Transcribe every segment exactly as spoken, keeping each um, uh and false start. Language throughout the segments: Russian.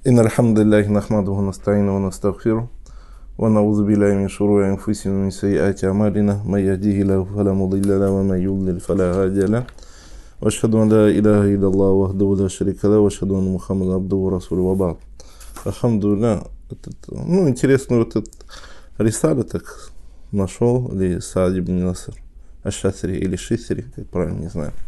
إن الحمد لله نحمده ونستعينه ونستغفره ونعوذ بالله من شرور أنفسنا ومن سيئات أعمالنا من يهديه الله فلا مضل له ومن يضلل فلا هادي له وأشهد أن لا إله إلا الله وحده لا شريك له وأشهد أن محمدا عبده ورسوله وبعد. Алхамдулилля. Ну, интересно, вот этот рисаль так нашел, или Саад ибн Наср Аш-Шатри, или Шисри, как правильно, не знаю.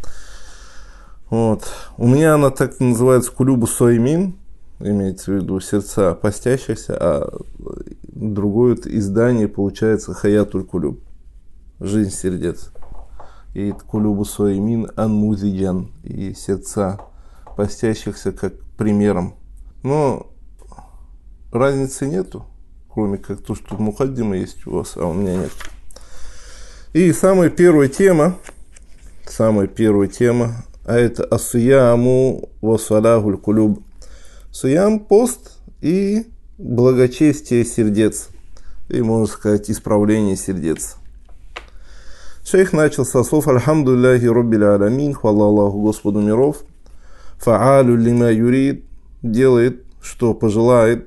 Вот. У меня она так называется Кулюбу Соймин, имеется в виду сердца постящихся, а другое издание получается Хаятуль Кулюб, жизнь сердец. И Кулюбу Соймин Ан-Музиджан, и сердца постящихся как примером. Но разницы нету, кроме как то, что мухаддима есть у вас, а у меня нет. И самая первая тема, самая первая тема, а это ас-сияму ва салахуль кулюб. Суям, пост и благочестие сердец, и, можно сказать, исправление сердец. Шейх начал со слов «Альхамдулиллахи роббиль алямин», хвала Аллаху Господу миров, «Фа'алю лима юрид», делает, что пожелает,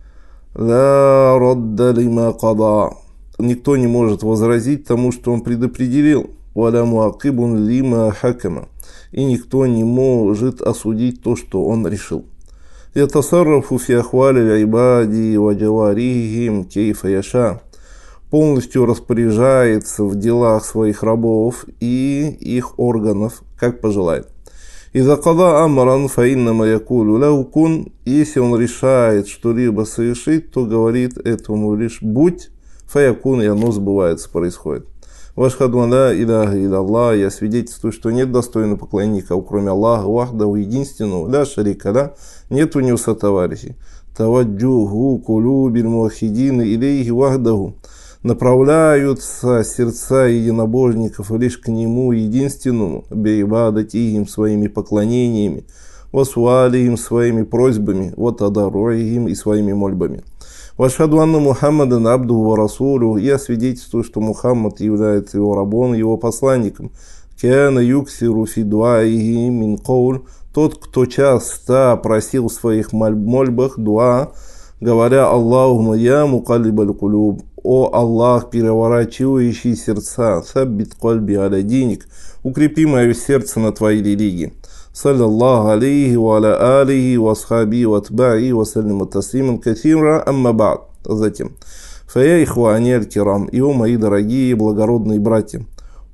«Ла радда лима када», никто не может возразить тому, что он предопределил, «Валя муакибун лима хакама», и никто не может осудить то, что он решил. «Ятасаррафу фи ахвали айбади ва джаварихим кейфа яша», полностью распоряжается в делах своих рабов и их органов, как пожелает. «Иза када амран фа иннама якулу лаху кун», если он решает что-либо совершить, то говорит этому лишь «будь», фа якун, и оно сбывается, происходит. «Вашхаду ан ла иляха илля, я свидетельствую, что нет достойного поклонника, кроме Аллаха, вахдаху, единственного, ля шарика ля, нет у него сотоварищей. Таваджуху кулубиль муахидин илейхи вахдаху», направляются сердца единобожников лишь к нему единственному, бейбадати им своими поклонениями, васуали им своими просьбами, вот адаруи им и своими мольбами. «Вашхаду анна Мухаммадан абдуху ва расулю», я свидетельствую, что Мухаммад является его рабом, его посланником. «Кяна юксиру фи дуаихи мин кауль», тот, кто часто просил в своих мольбах дуа, говоря «Аллахумма я мукаллибаль кулюб», «О Аллах, переворачивающий сердца, саббит кальби аля диник», укрепи мое сердце на твоей религии. Саллаллаху алейхи ва аля алихи ва асхаби ва атбаи ва саллима таслиман касира амма ба'д. Затем. Фая ихвани аль-кирам, и о мои дорогие благородные братья,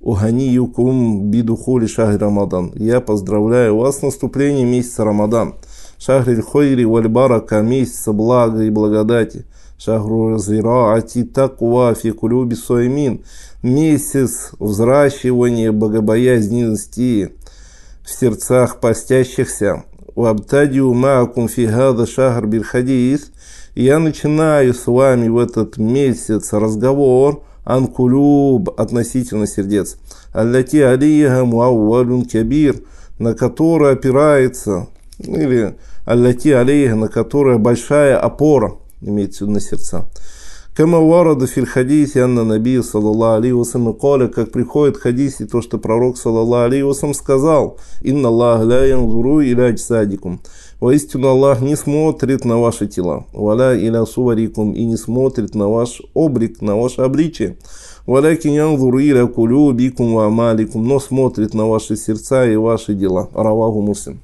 уганиюкум бидухули шахри Рамадан, я поздравляю вас с наступлением месяца Рамадан. Шахриль хойри валь барака, месяца блага и благодати. Шахру разираати таква фи кулюби соймин, месяц взращивания богобоязненности в сердцах постящихся. Вабтадиу маакум фи хада шахр биль хадис, я начинаю с вами в этот месяц разговор ан кулюб, относительно сердец, аллати алиха муаввалюн кабир, на который опирается, или аллати алиха, на которая большая опора, имеется в виду на сердца. Кама варада филь хадисе анна наби саллаллаху алейхи вассалям каля, как приходит в хадисе то, что пророк саллаллаху алейхи вассалям сказал: инна Аллах ля янзуру иля аджсадикум, воистину Аллах не смотрит на ваши тела, валя иля суварикум, и не смотрит на ваш облик, на ваше обличие, валякин янзуру иля кулюбикум ва амаликум, но смотрит на ваши сердца и ваши дела. Раваху Муслим.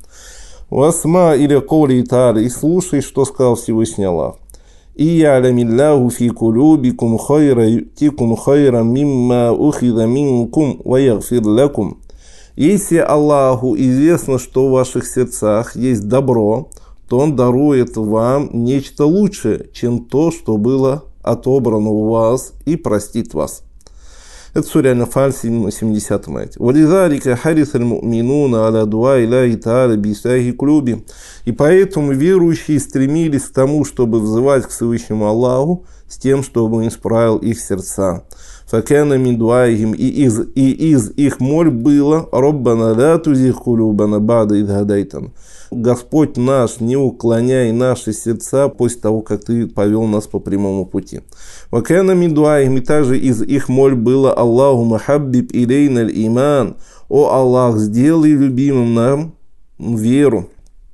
Васма иля каули та'аля, и слушай, что сказал Всевышний Аллах. И ялямиллаху фи кулюбикум хайра ю'тикум хайра мимма ухида минкум ва ягфир лакум. Если Аллаху известно, что в ваших сердцах есть добро, то Он дарует вам нечто лучшее, чем то, что было отобрано у вас, и простит вас. Это Сура Аль-Анфаль, семидесятый аят. «Вализалика харисаль му'минуна аля дуа иляхи та'аля бисахи кулюби». И поэтому верующие стремились к тому, чтобы взывать к Всевышнему Аллаху с тем, чтобы Он исправил их сердца. «Факяна мин дуаихим», и из, и из их мольб было «Роббана ля тузих кулюбана бада идh хадайтан». Господь наш, не уклоняй наши сердца после того, как Ты повел нас по прямому пути. «Вакяна мин дуаихим», и также из их мольб было «Аллаху махаббиб илейна аль-иман», «О Аллах, сделай любимым нам веру».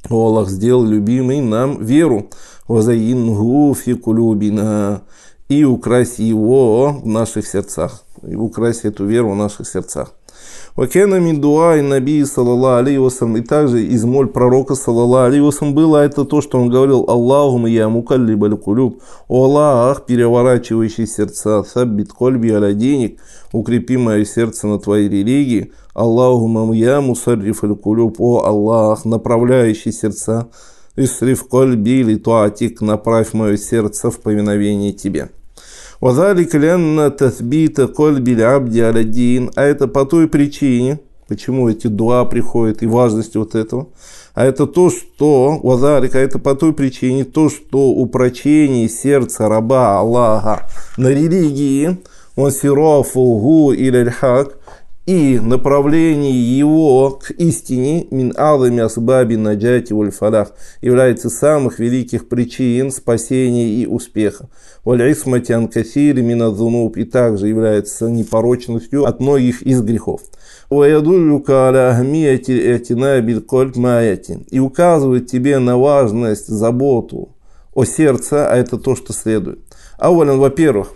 О Аллах, сделал любимый нам веру. Вазаингу фи кулюбина. И укрась его в наших сердцах. И укрась эту веру в наших сердцах. Вакена мин дуа и наби саллаллаху алейхи вассалям. И также из моль пророка саллаллаху алейхи вассалям было это то, что он говорил: Аллахума я мукаллибаль кулюб. О Аллах, переворачивающий сердца, саббит кольби аля денег, укрепи мое сердце на твоей религии. Аллахума я мусаррифаль кулюб. О Аллах, направляющий сердца, исриф кольби ли туатик, направь мое сердце в повиновении тебе. Вазалик лянна татбита кольби абди аляддин. А это по той причине, почему эти дуа приходят и важность вот этого. А это то, что, вазалик, а это по той причине, то, что упрочение сердца раба Аллаха на религии, он сирафугу или хак, и направление его к истине мин алами асбаби наджати валь фалах является самых великих причин спасения и успеха. Валь исмати ан касири мин адзунуб, и также является непорочностью от многих из грехов. Ваядуллюка аля ахмияти этина биль кольб маяти, и указывает тебе на важность, заботу о сердце, а это то, что следует. Ауалян, во-первых,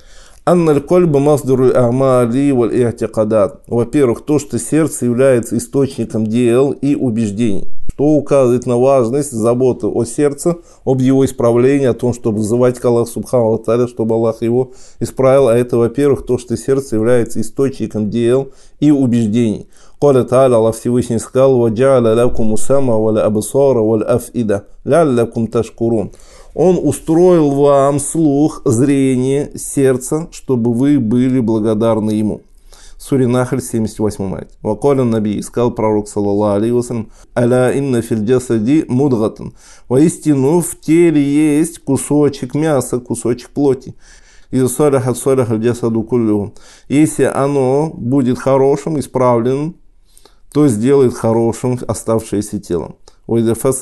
Анналь кольба масдуру амали валь иатикадат. Во-первых, то, что сердце является источником дел и убеждений, что указывает на важность заботы о сердце, об его исправлении, о том, чтобы взывать к Аллаху субхану ва тааля, чтобы Аллах его исправил. А это, во-первых, то, что сердце является источником дел и убеждений. Коля Тааля, Аллах Всевышний сказал: «Ваджа'аля лакум усама валь абсара валь афида, ляллякум ташкурун». Он устроил вам слух, зрение, сердце, чтобы вы были благодарны ему. Сура Нахль, семьдесят восьмой аят. Вакаля наби, сказал пророк саллаллаху алейхи вассалям: аля инна фил джасади мудгатан. Воистину в теле есть кусочек мяса, кусочек плоти. Из саляха саляха джасаду куллюху. Если оно будет хорошим, исправленным, то сделает хорошим оставшееся тело. А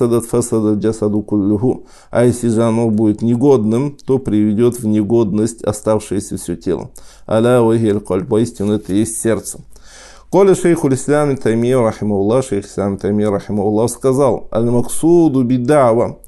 если же оно будет негодным, то приведет в негодность оставшееся все тело. Аля вахиль кальб, поистину это есть сердце. Коля шейху ислам Таймия рахимахуллах, шейх ислам Таймия рахимахуллах сказал: аль-максуду бидава.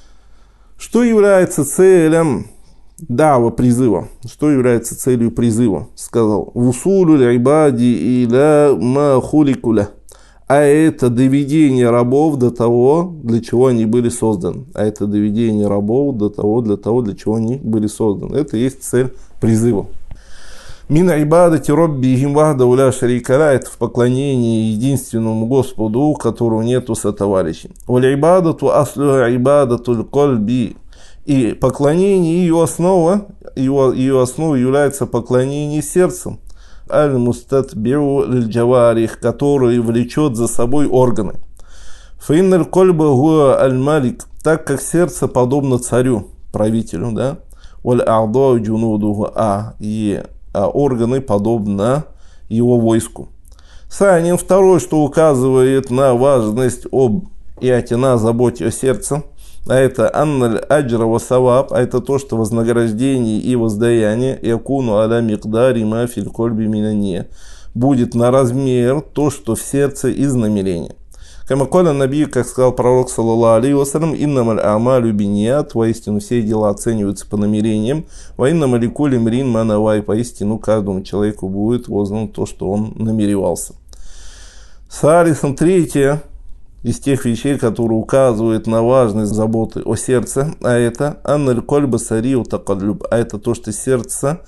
Что является целью дава, призыва? Что является целью призыва? Сказал: вусулу л'ибади иля ма хуликуля. А это доведение рабов до того, для чего они были созданы. А это доведение рабов до того, для того, для чего они были созданы. Это и есть цель призыва. Мин айбадати роббихим вахда уля шарикара. Это в поклонении единственному Господу, у которого нету сотоварищей. Уля айбадату аслю айбадату кольби. И поклонение, ее основа, ее, ее основой является поклонение сердцем. Аль-мустатбиу ль-джаварих, который влечет за собой органы. Фаинналь кольба гуа аль-малик, так как сердце подобно царю, правителю, да? Валь-а'дау джунудуху, а, и а органы подобно его войску. Санин, второй, что указывает на важность об иатина, заботе о сердце, а это анналь аджра ва саваб, а это то, что вознаграждение и воздаяние якуну аля микдари ма фил кольби минане, будет на размер то, что в сердце из намерения. Камаколя наби, как сказал пророк саллаллаху алейхи вассалям: иннамаль амалю биньят, воистину все дела оцениваются по намерениям, ва иннамаль ликулли мрин ма навай, поистину каждому человеку будет воздано то, что он намеревался. Салисан, третье из тех вещей, которые указывают на важность заботы о сердце, а это анналь кольба сариу такаллюб, а это то, что сердце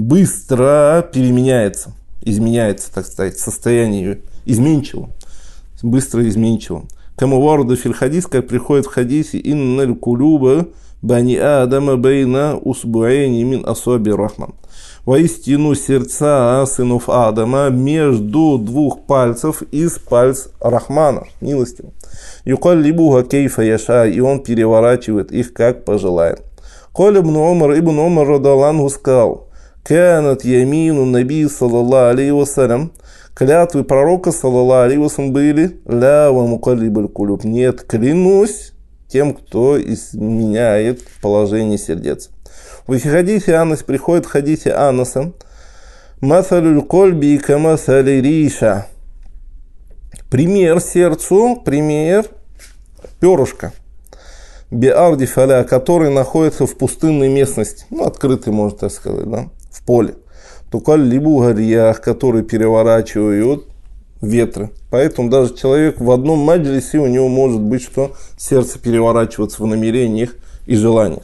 быстро переменяется, изменяется, так сказать, состояние изменчиво, быстро изменчиво. Кому варда филь хадис, как приходит в хадисе: инналь кулюба бани адама бейна усбуэйни мин асоби рахман. Воистину сердца сынов Адама между двух пальцев из пальц Рахмана, милостивого. Юкаллибуха кейфа яша, и он переворачивает их, как пожелает. Коль ибн Умар, ибн Умар радаллаху сказал: канат ямину наби саллаллаху алейхи вассалям, клятвы пророка саллаллаху алейхи вассалям были ля ва мукаллибаль кулюб, нет, клянусь тем, кто изменяет положение сердец. В хадисе Анас, приходит в хадисе Анаса: масалюль кольби камасали риша. Пример сердцу, пример перышко, биарди фаля, который находится в пустынной местности, ну, открытой, можно так сказать, да, в поле. Тукаллибу гариях, который переворачивают ветры. Поэтому даже человек в одном маджлисе, у него может быть, что сердце переворачивается в намерениях и желаниях.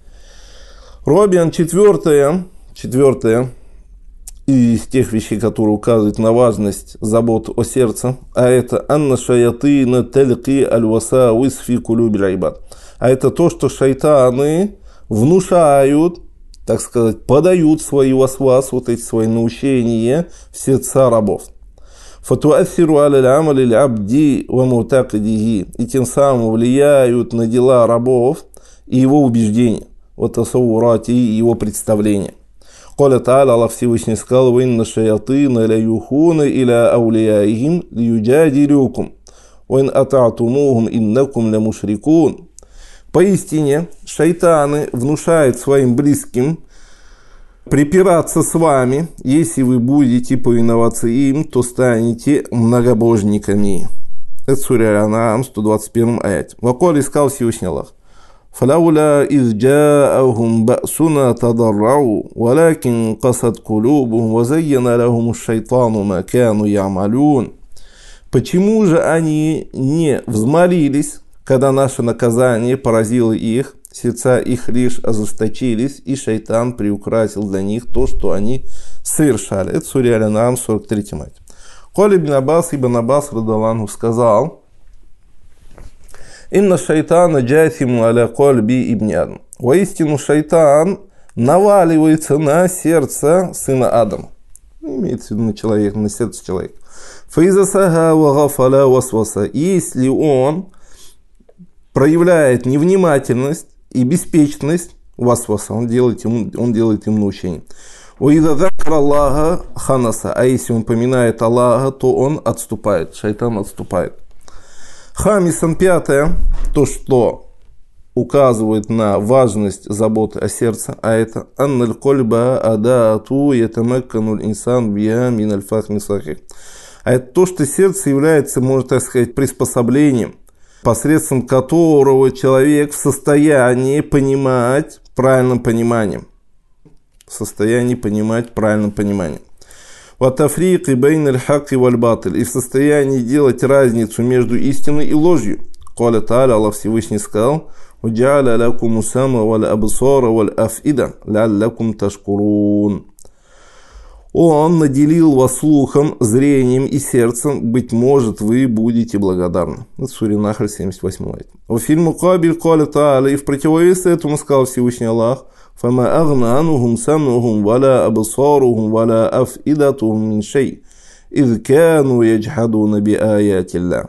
Робиан, четвертое, четвертое, из тех вещей, которые указывают на важность забот о сердце, а это анна шаятына тальки аль-васауис фи кулюби аль-ибад. А это то, что шайтаны внушают, так сказать, подают свои васвас, вот эти свои научения в сердца рабов. Фатуассиру аля-амали аль-абди ва мутакидихи, и тем самым влияют на дела рабов и его убеждения, вот асаурати и его представления. Коля Та'аля, Аллах Всевышний сказал: «Ва инна шаятына ля юхуна иля аулияихим лиюджадилюкум, ва ин ата'тумухум иннакум ля мушрикун». Поистине, шайтаны внушают своим близким припираться с вами. Если вы будете повиноваться им, то станете многобожниками. Это сура Аль-Ан'ам, сто двадцать первый аят. Ваколь искал Всевышний Аллах: فلولا إذ جاءهم بأسنا تضرعوا ولكن قست قلوبهم وزين لهم الشيطان ما كانوا يعملون. Почему же они не взмолились, когда наше наказание поразило их, сердца их лишь ожесточились, и шайтан приукрасил для них то, что они совершали. Это сура Аль-Ан'ам, сорок третий аят. Коли ибн Аббас, ибн Аббас радаллаху сказал: «Инна шайтана джасиму аля кольби ибн Адам». Воистину шайтан наваливается на сердце сына Адама. Имеется в виду на человека, на сердце человека. Фаиза сага ва гафаля васваса. Если он проявляет невнимательность и беспечность, васваса, он делает ему, он делает ему научение. Уиза закра Аллаха ханаса. А если он поминает Аллаха, то он отступает, шайтан отступает. Хамисан, пятое, то, что указывает на важность заботы о сердце, а это анналь кольба адаату ятамаккануль инсан биа миналь фахми сахих. А это то, что сердце является, можно так сказать, приспособлением, посредством которого человек в состоянии понимать правильным пониманием. В состоянии понимать правильным пониманием. Ватафрик и бейн аль-хак и валь-батыль, и в состоянии делать разницу между истиной и ложью. Коля Та'аля, Аллах Всевышний сказал: «Уджа'аля лакум усама валь абсара валь афида ляллакум ташкурун». Он наделил вас слухом, зрением и сердцем, быть может, вы будете благодарны. Это сура Нахль, семьдесят восьмой аят. В фильме Кабиль Коля Та'аля, и в противовес этому сказал Всевышний Аллах: فما أغنى عنهم سمعهم ولا أبصارهم ولا أفئدتهم من شيء إذ كانوا يجحدون بآيات الله.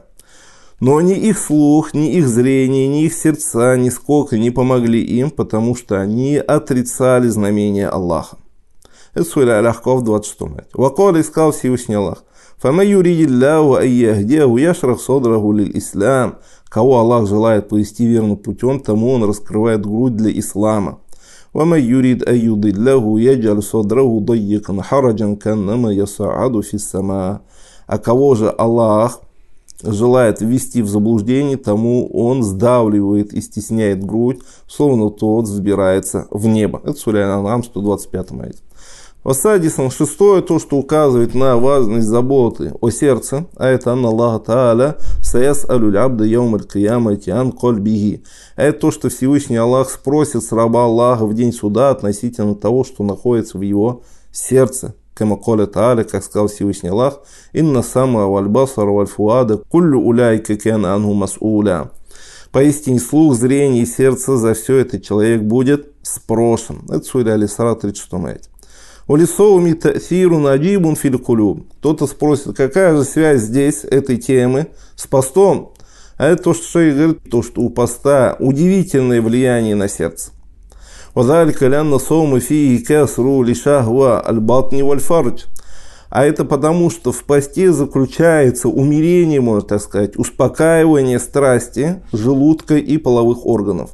Но ни их слух, ни их зрение, ни их сердца нисколько не помогли им, потому что они отрицали знамения Аллаха. Это сура Аль-Ахкаф, двадцать шестой аят. Вакаля, искал Всевышний Аллах: فَمَا يُرِيدِ اللَّهُ أَن يَهْدِيَهُ يَشْرَحْ صَدْرَهُ لِلْإِسْلَامِ. Кого Аллах желает повести верным путем, тому он раскрывает грудь для ислама. وَمَنْ يُرِيدْ أَنْ يُضِلَّهُ يَجْعَلْ صَدْرَهُ ضَيِّقًا حَرَجًا كَأَنَّمَا يَصَّعَّدُ فِي السَّمَاءِ. А кого же Аллах желает ввести в заблуждение, тому он сдавливает и стесняет грудь, словно тот взбирается в небо. Это сура Аль-Ан'ам, сто двадцать пятый аят. Васадисан, шестое, то, что указывает на важность заботы о сердце, а это анна Аллаха Та'аля саяс алюль абда яумаль киямати ан кольбихи. Это то, что Всевышний Аллах спросит с раба Аллаха в день суда относительно того, что находится в его сердце. Кама коля Та'аля, как сказал Всевышний Аллах: инна сама валь басар валь фуада куллю уляйка кяна анху мас'уля. Поистине слух, зрение и сердце, за все это человек будет спрошен. Это сура Аль-Исра, тридцать шестой аят. Улисоуми та'сиру наджибун фил кулюб. Кто-то спросит, какая же связь здесь этой темы с постом? А это то, что шейх говорит, то, что у поста удивительное влияние на сердце. Вазалика лянна соумы фии касру лишахва аль-батни валь-фардж. А это потому, что в посте заключается умерение, можно так сказать, успокаивание страсти, желудка и половых органов.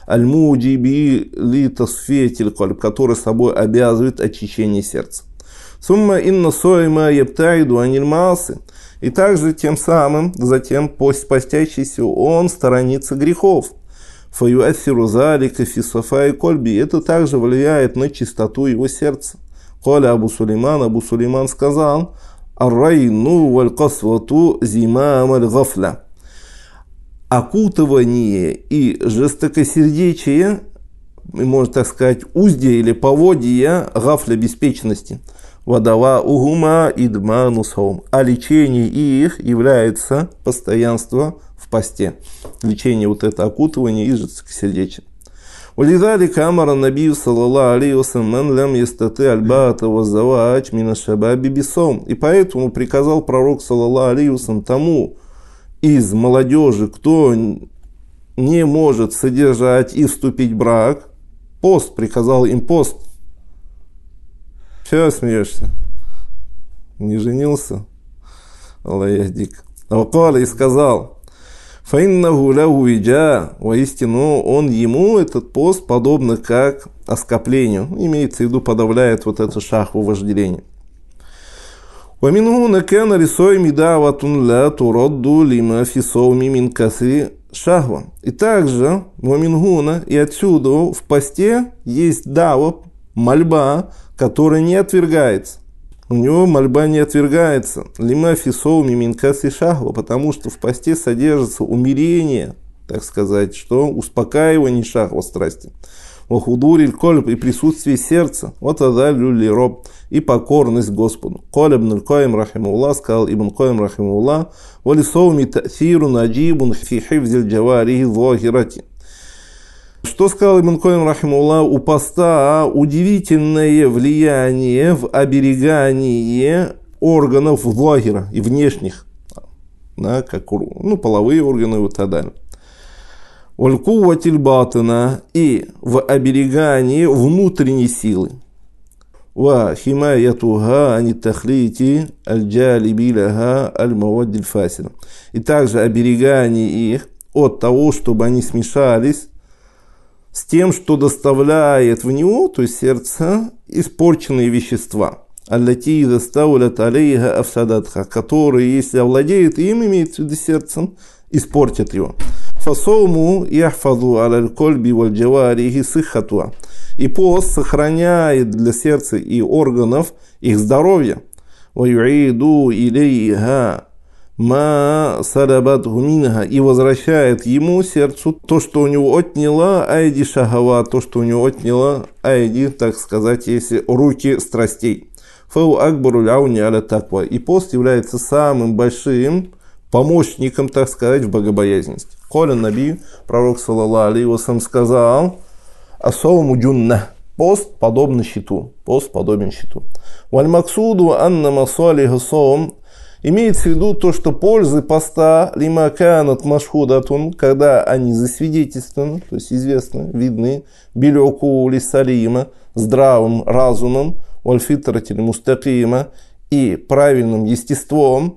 Аль-муджиби ли тасфиятиль кальб, который собой обязывает очищение сердца. Сумма инна сойма ябтайду аниль маасы. И также тем самым, затем постящийся он сторонится грехов. Фаюассиру залика фи сафаи кольби. Это также влияет на чистоту его сердца. Коля Абу Сулейман, Абу Сулейман сказал: «Ар-райну валь-касвату зимам аль-гафля». Окутывание и жестокосердечие, можно так сказать, уздья или поводья гафля беспечности. Вадава угума идману саум. А лечение их является постоянство в посте. Лечение вот это окутывание и жестокосердечие. ولذلك أمر النبي صلى الله عليه وسلم من لم يستطع الباءة والزواج من الشباب بالصوم. И поэтому приказал пророк саллаллаху алейхи вассалям тому из молодежи, кто не может содержать и вступить в брак, пост, приказал им пост. Чего смеешься? Не женился? Аллах яхдик. Вакаля и сказал: «Фаиннаху лаху виджа», воистину он ему, этот пост, подобно как оскоплению, имеется в виду, подавляет вот эту шахву вожделения. ومنه كان للصائم دعوة لا ترد لما في صوم من كثر шахва. И также ومنه, и отсюда в посте есть дава, мольба, которая не отвергается. У него мольба не отвергается. Лима фи соуми мин каси шахва, потому что в посте содержится умерение, так сказать, что успокаивание шахва страсти. Вахудуриль кольб, и присутствие сердца. Вот адалю ли роб, и покорность Господу. Коля ибн аль-Каим рахимуллах, сказал ибн Каим рахимуллах: вали соуми та'сиру наджибун фи хифзиль джаварихи зохирати. Что сказал ибн Каим рахимуллах? У поста удивительное влияние в оберегании органов зохира и внешних, да, как ну, половые органы и так далее. Валькуватиль батана, и в оберегании внутренней силы. Ва химаятуха ани тахлити аль-джалиби лаха аль-маваддиль фасила. И также оберегание их от того, чтобы они смешались с тем, что доставляет в него, то есть сердце, испорченные вещества. Аллати заставлят алейха афсадатха, которые, если овладеет им, имеется в виду сердцем, испортят его. Фасоуму яхфаду аляль кольби валь джаварихи сиххатуа. И пост сохраняет для сердца и органов их здоровье. Ва юиду илейха ма салабатху минха, и возвращает ему, сердцу, то, что у него отняла айди шахава, то, что у него отняла айди, так сказать, если руки страстей. Фау акбару ляуни аля таква. И пост является самым большим помощником, так сказать, в богобоязненности. Коля наби, пророк саллаллаху алейхи вассалям сказал: асауму джунна, пост подобен щиту, пост подобен щиту. Валь максуду анна масалиха саум, имеется в виду то, что пользы поста лима канат машхудатун, когда они засвидетельствованы, то есть известны, видны, билюку лисалима, здравым разумом, вальфитратиль мустакима, и правильным естеством.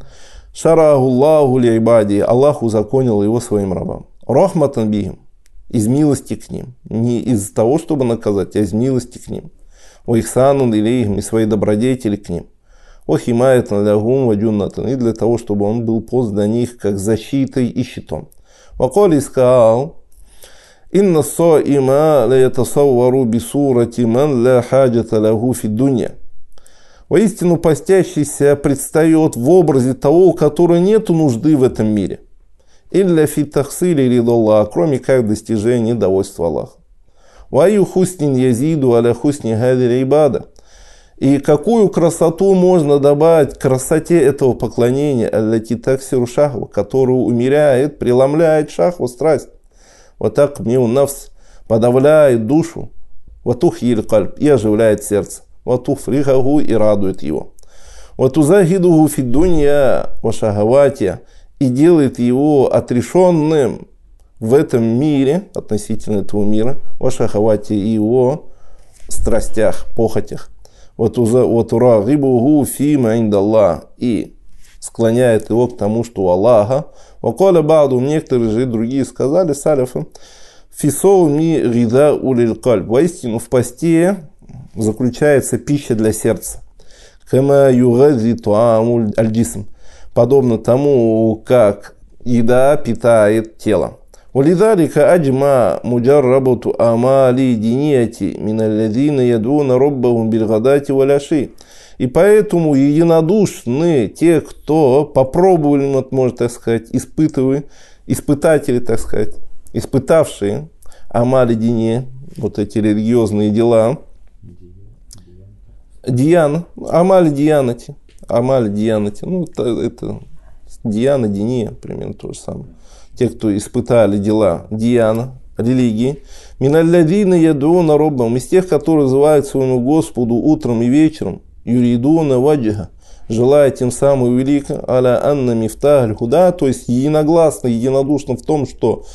Шарахуллаху лейбади, Аллах узаконил его своим рабам. Рахматан бихим, из милости к ним. Не из того, чтобы наказать, а из милости к ним. О ихсанун илейхим, и свои добродетели к ним. О химаятан лягум ваджуннатан, и для того, чтобы он был пост для них как защитой и щитом. Ваколи сказал: инна соима ла ятасаввару бисурати ман ла хаджата лаху фи дунья. Воистину постящийся предстает в образе того, у которого нет нужды в этом мире. Илля фи тахсили ридаллах, кроме как достижения довольства Аллаха. Ваю хуснин язиду аля хусни гадиля ибада. И какую красоту можно добавить к красоте этого поклонения, аллати таксиру шахва, которую умеряет, преломляет шахву, страсть. Вот так мил нафс, подавляет душу, ватухиль кальб, и оживляет сердце. Ватуфрихаху, и радует его. Ватузахидуху фиддунья вашахаватия, и делает его отрешенным в этом мире, относительно этого мира, вашахаватия, и его страстях, похотях. Ватурагибуху фима индаллах, и склоняет его к тому, что у Аллаха. Ваколя баду, некоторые же другие сказали, салифы, фисоуми рида улиль кальб, воистину в посте заключается пища для сердца. Кама югази туамуль аль-джисм, подобно тому, как еда питает тело. ولذلك أجمع مجربة أعمال دينية من الذين يدعون ربهم بالغداة والعشي. И поэтому единодушны те, кто попробовали, вот, можно так сказать, испытывали, испытатели, так сказать, испытавшие амали дине, вот эти религиозные дела, Диана, амали дианати, амали дианати, ну это, это диана, диния, примерно то же самое. Те, кто испытали дела диана, религии, миналладина ядуна роббам, из тех, которые называют своему Господу утром и вечером, юридуна ваджиха, желая тем самым велико, аля анна мифтах худа, то есть единогласно, единодушно в том, что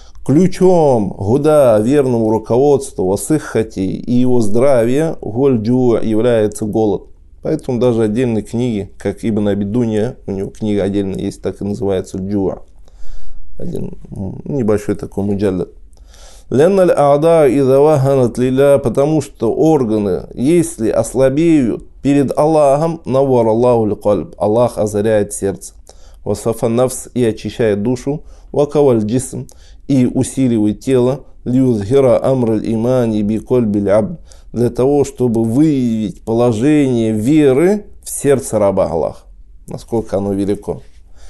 ключом гуда, верному руководству, васыхати и его здравия, гольджуа является голод. Поэтому даже отдельные книги, как Ибн Абидунья, у него книга отдельно есть, так и называется джуа. Один небольшой такой муджаллад. Лянналь а'да иза ваханат лилля, потому что органы, если ослабеют перед Аллахом, навар Аллаху ликальб, Аллах озаряет сердце. Васафа нафс, и очищает душу. Вакаваль джисм, и усиливает тело. Льюзхира амраль имани би кольбиль абд, для того, чтобы выявить положение веры в сердце раба Аллаха. Насколько оно велико.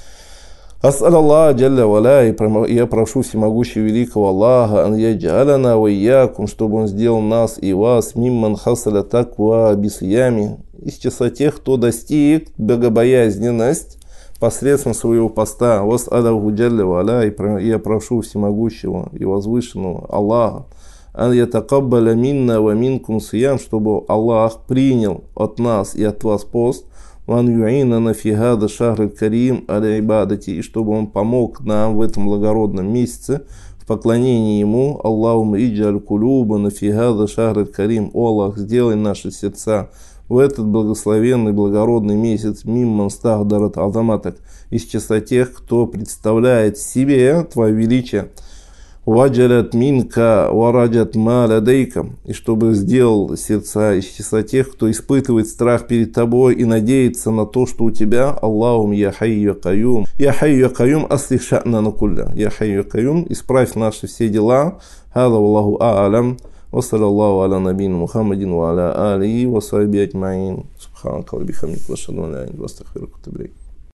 Ас'аль Аллах джалля валя, и я прошу всемогущего великого Аллаха, ан яджаляна ва иякум, чтобы он сделал нас и вас, мимман хасаля таква бисиями, из числа тех, кто достиг богобоязненность посредством своего поста. Вас'аляху джалля валя, и я прошу всемогущего и возвышенного Аллаха, ан ятакаббаля минна ва минкум сиям, чтобы Аллах принял от нас и от вас пост. Ван юинана фи хада шахр карим аля ибадати, и чтобы он помог нам в этом благородном месяце в поклонении ему. Аллахумма иджаль кулубана фи хада шахр карим, о Аллах, сделай наши сердца в этот благословенный благородный месяц мимман стахдарат азаматак, из числа тех, кто представляет себе твое величие. Ваджалят минка вараджат маладейка, и чтобы сделал сердца из числа тех, кто испытывает страх перед тобой и надеется на то, что у тебя. Аллахум я хайю я каюм, я хайю я каюм аслих ша'нана кулля, я хайю я каюм, исправь наши все дела. Хада Аллаху а'алям, ва саллаллаху аля набийна Мухаммадин ва аля алихи ва сахбихи аджмаин. Субханака ва бихамдика, ва ашхаду ан ла иляха илля анта, астагфирука ва атубу илейк.